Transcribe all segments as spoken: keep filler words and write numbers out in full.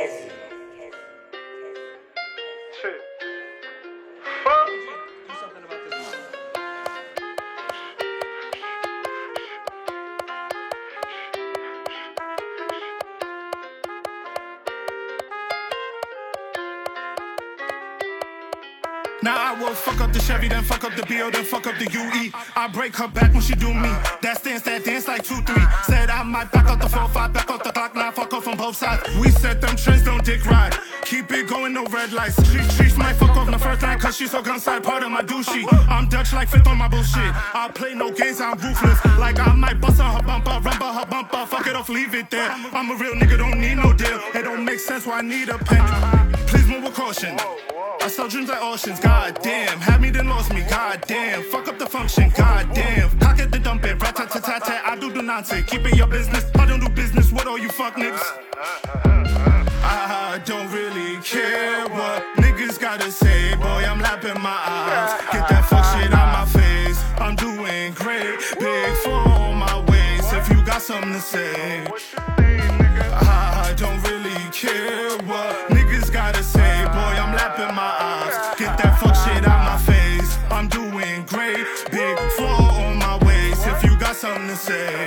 Kezzy. Shit. Fuck. Do something about this. Now I will fuck up the Chevy, then fuck up the B O, then fuck up the U E. I break her back when she do me. That stance, that dance like two three. Said I might back up the four five, back up the clock, now fuck off on both sides. We set them trends, don't dick ride. Keep it going, no red lights. She, she might fuck off in the first line, cause she so gun side, part of my douchey. I'm Dutch like fifth on my bullshit. I play no games, I'm ruthless. Like I might bust on her bumper, rumble her bumper, fuck it off, leave it there. I'm a real nigga, don't need no deal. It don't make sense why I need a pen. Please move with caution. I sell dreams like oceans, goddamn. Had me then lost me, goddamn. Fuck up the function, goddamn. Pocket the dump it, rat-tat-tat-tat. I do the nonsense, keep it your business. I don't do business with all you fuck niggas. I don't really care what niggas gotta say. Boy, I'm lapping my eyes. Get that fuck shit out my face. I'm doing great, big for all my ways. If you got something to say, I don't really care what niggas gotta say. Boy, I'm lapping my eyes. Get that fuck shit out my face. I'm doing great, big for all my ways. If you got something to say,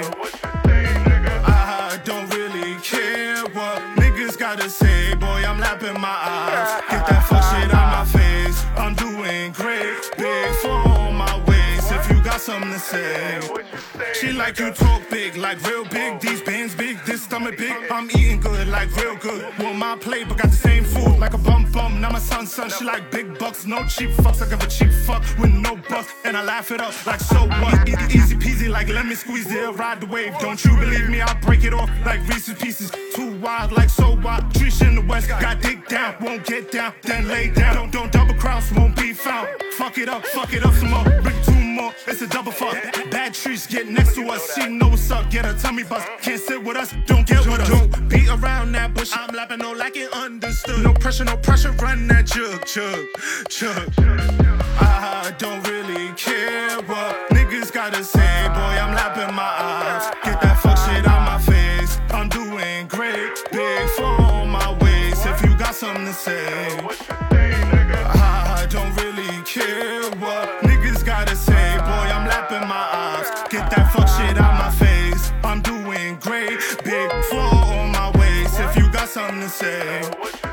I don't really care what niggas gotta say. Boy, I'm lapping my eyes. Get that fuck shit out my face. I'm doing great, big for all my ways. If you got something to say, she like you talk big, like real big. These bands big, this stomach big. I'm eating good, like real good. Want my plate, but got the same food, like a bum bum. Now my son, son, she like big bucks, no cheap fucks. I give a cheap fuck with no bucks, and I laugh it up like so what? E easy peasy, like let me squeeze it, ride the wave. Don't you believe me? I'll break it off like Reese's Pieces. Too wild, like so wild. Trees in the west, got dig down, won't get down, then lay down. Don't don't double cross, won't be found. Fuck it up, fuck it up some more. Bring two more, it's a double fuck. Bad trees get next to us, she know what's up. Get her tummy bust, can't sit with us, don't get with us. Don't beat around that bush. I'm lapping no like it understood. No pressure, no pressure, run that jug, chug, chug. I don't really care what niggas gotta say. Boy, I'm lapping my eyes. Get that fuck shit out my face. I'm doing great, big for all my ways. If you got something to say, I don't really care what niggas gotta say. Boy, I'm lapping my eyes. Get that fuck shit out my face. I'm doing great, big for all my ways. If you got something to say.